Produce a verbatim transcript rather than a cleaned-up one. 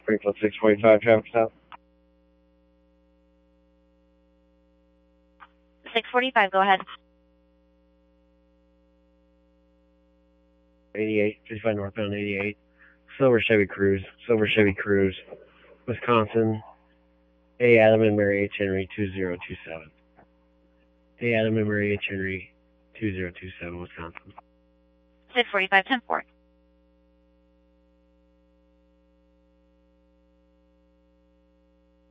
Springfield six forty-five, traffic stop. six forty-five, go ahead. eighty-eight, fifty-five northbound eighty-eight. Silver Chevy Cruze, Silver Chevy Cruze, Wisconsin. A. Adam and Mary H. Henry, two zero two seven. A. Adam and Mary H. Henry, two zero two seven, Wisconsin. six forty-five, ten four.